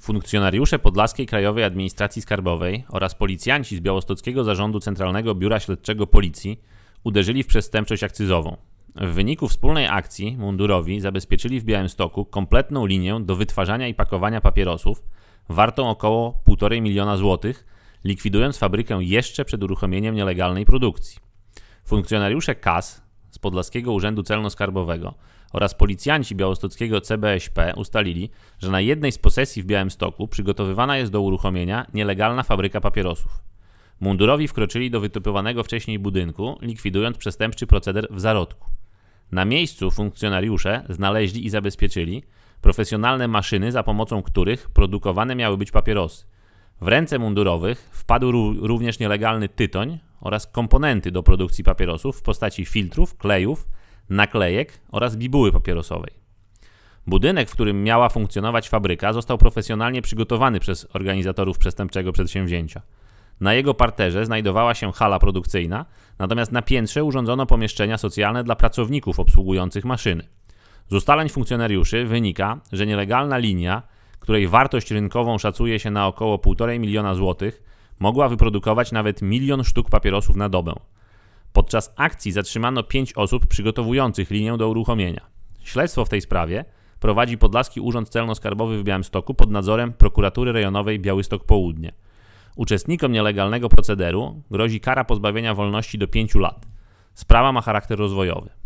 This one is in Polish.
Funkcjonariusze Podlaskiej Krajowej Administracji Skarbowej oraz policjanci z Białostockiego Zarządu Centralnego Biura Śledczego Policji uderzyli w przestępczość akcyzową. W wyniku wspólnej akcji mundurowi zabezpieczyli w Białymstoku kompletną linię do wytwarzania i pakowania papierosów wartą około 1,5 miliona złotych, likwidując fabrykę jeszcze przed uruchomieniem nielegalnej produkcji. Funkcjonariusze KAS z Podlaskiego Urzędu Celno-Skarbowego oraz policjanci białostockiego CBŚP ustalili, że na jednej z posesji w Białymstoku przygotowywana jest do uruchomienia nielegalna fabryka papierosów. Mundurowi wkroczyli do wytypowanego wcześniej budynku, likwidując przestępczy proceder w zarodku. Na miejscu funkcjonariusze znaleźli i zabezpieczyli profesjonalne maszyny, za pomocą których produkowane miały być papierosy. W ręce mundurowych wpadł również nielegalny tytoń oraz komponenty do produkcji papierosów w postaci filtrów, klejów, naklejek oraz bibuły papierosowej. Budynek, w którym miała funkcjonować fabryka, został profesjonalnie przygotowany przez organizatorów przestępczego przedsięwzięcia. Na jego parterze znajdowała się hala produkcyjna, natomiast na piętrze urządzono pomieszczenia socjalne dla pracowników obsługujących maszyny. Z ustaleń funkcjonariuszy wynika, że nielegalna linia, której wartość rynkową szacuje się na około 1,5 miliona złotych, mogła wyprodukować nawet 1 milion sztuk papierosów na dobę. Podczas akcji zatrzymano 5 osób przygotowujących linię do uruchomienia. Śledztwo w tej sprawie prowadzi Podlaski Urząd Celno-Skarbowy w Białymstoku pod nadzorem Prokuratury Rejonowej Białystok Południe. Uczestnikom nielegalnego procederu grozi kara pozbawienia wolności do 5 lat. Sprawa ma charakter rozwojowy.